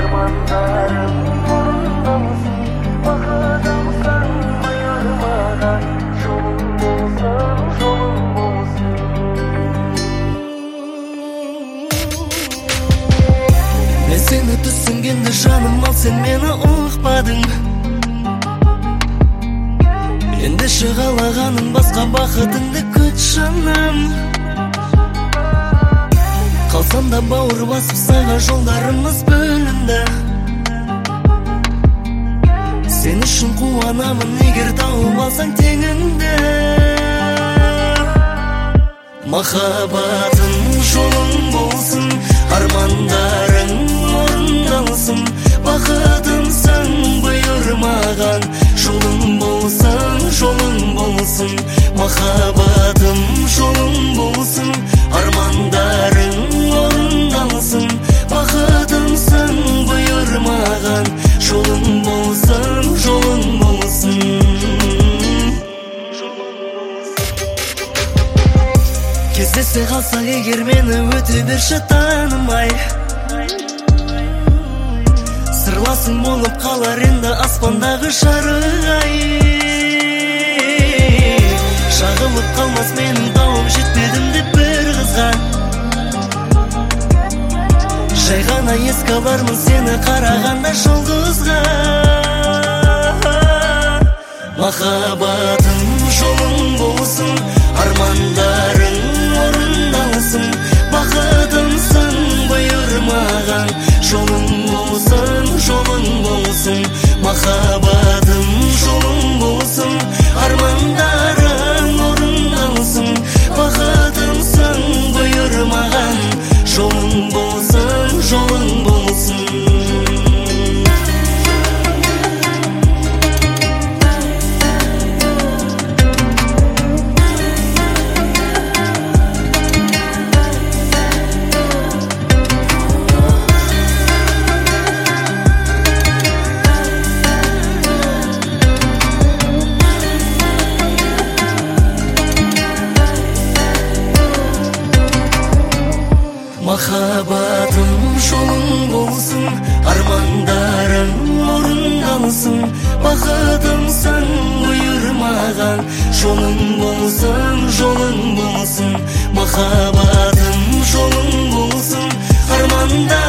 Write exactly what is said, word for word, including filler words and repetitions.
армандарым орындалсын, бақытымсың бұйырмаған, жолың болсын, жолың болсын. Мен сені түсінгенде жаным, ал сен мені ұқпадың. Енді шығалағаның басқа бақытыңды күт жаным. Қалсам да бауыр басып саған жолдарымыз бөлінді. Сен үшін қуанамын, егер тауып алсаң теңіңді. Махаббатым жолың болсын, армандарың орындалсын, бақытымсың бұйырмаған, жолың болсын, жолың болсын. Махаббатым жолың болсын, армандарың орындалсын, бақытымсың бұйырмаған, жолың болсын, жолың болсын. Кездесе қалсақ егер мені өте берші танымай, сырласың болып қалар енді аспандағы жарық-ай. Шағылып қалмас менің тауым, жетпедім деп бір қызға. Жай ғана еске алармын сені қарағанда жұлдызға. Махаббатым жолың болсын, армандарың орындалсын, бақытымсың бұйырмаған, жолың болсын, жолың болсын. Махаббатым жолың болсын, армандарың орындалсын, бақытымсың бұйырмаған, жолың болсын, жолың болсын. Махаббатым жолың болсын, армандарың орындалсын, бақытымсың бұйырмаған, жолың болсын, жолың болсын. Махаббатым жолың болсын, армандарың